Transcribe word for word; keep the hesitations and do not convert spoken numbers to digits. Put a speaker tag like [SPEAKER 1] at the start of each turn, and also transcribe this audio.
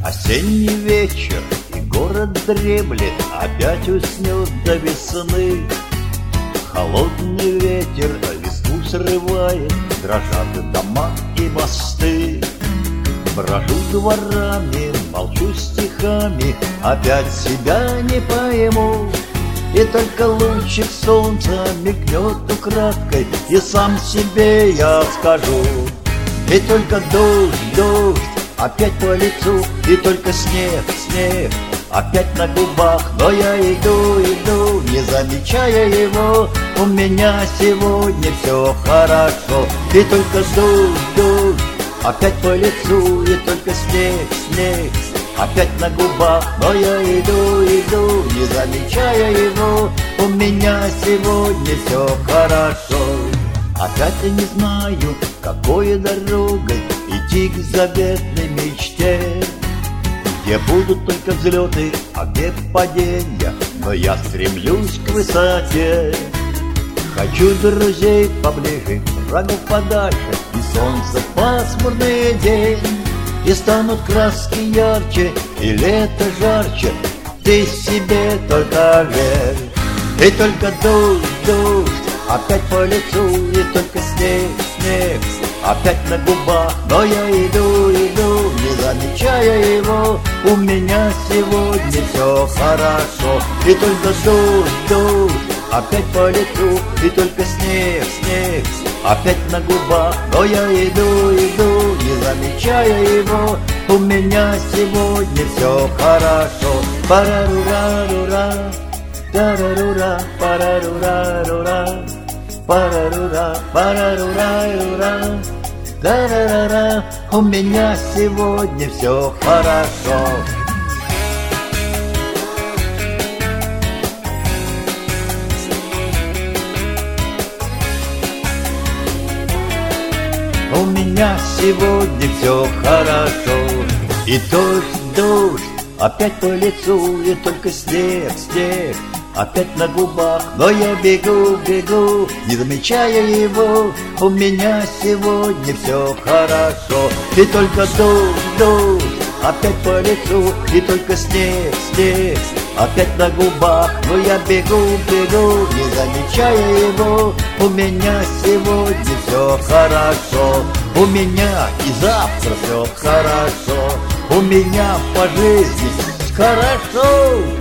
[SPEAKER 1] Осенний вечер, и город дремлет, опять уснет до весны. Холодный ветер листву срывает, дрожат дома и мосты. Брожу дворами, молчу стихами, опять себя не пойму. И только лучик солнца мигнет украдкой, и сам себе я скажу. И только дождь, дождь опять по лицу, и только снег, снег опять на губах. Но я иду, иду, не замечая его. У меня сегодня все хорошо. И только дождь, дождь опять по лицу, и только снег, снег опять на губах. Но я иду, иду, не замечая его. У меня сегодня все хорошо. Опять я не знаю, какой дорогой идти к заветной мечте, где будут только взлеты, а где падения, но я стремлюсь к высоте. Хочу друзей поближе, врагов подальше, и солнце пасмурный день, и станут краски ярче, и лето жарче. Ты себе только верь. И только дождь, дождь опять по лицу, и только снег, снег опять на губах. Но я иду, иду, не замечая его. У меня сегодня все хорошо. И только дождь, дождь опять по лицу, и только снег, снег опять на губах. Но я иду, иду, не замечая его. У меня сегодня все хорошо. Парарура-рура, тарарура, парарура-рура, парарура, парарура-рура, тарарара. У меня сегодня все хорошо. У меня сегодня все хорошо. И дождь, дождь опять по лицу, и только снег, снег опять на губах. Но я бегу, бегу, не замечая его. У меня сегодня все хорошо. И только дождь, дождь опять по лицу, и только снег, снег опять на губах. Но я бегу, бегу, не замечая его. У меня сегодня все хорошо. У меня и завтра все хорошо. У меня по жизни хорошо.